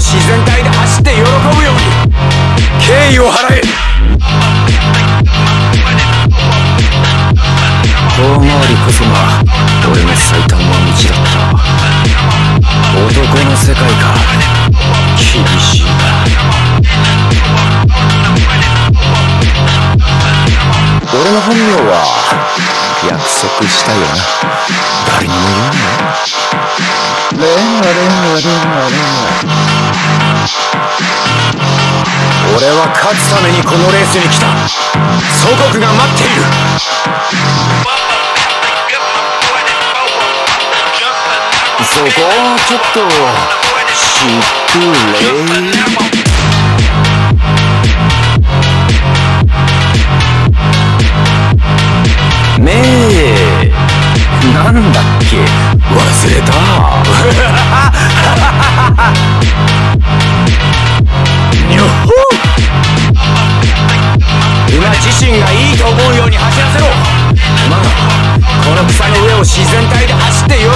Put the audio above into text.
自然体で走って喜ぶように敬意を払え。遠回りこそが俺の最短の道だった。男の世界か、厳しいな。俺の本名は約束したよな。誰にも言うな。レンガレンガレンガレンガ。俺は勝つためにこのレースに来た。祖国が待っている。そこをちょっと失礼。ねえ、なんだっけ、忘れた。にょっほー。馬自身がいいと思うように走らせろ。馬がこの草の上を自然体で走って喜ぶよ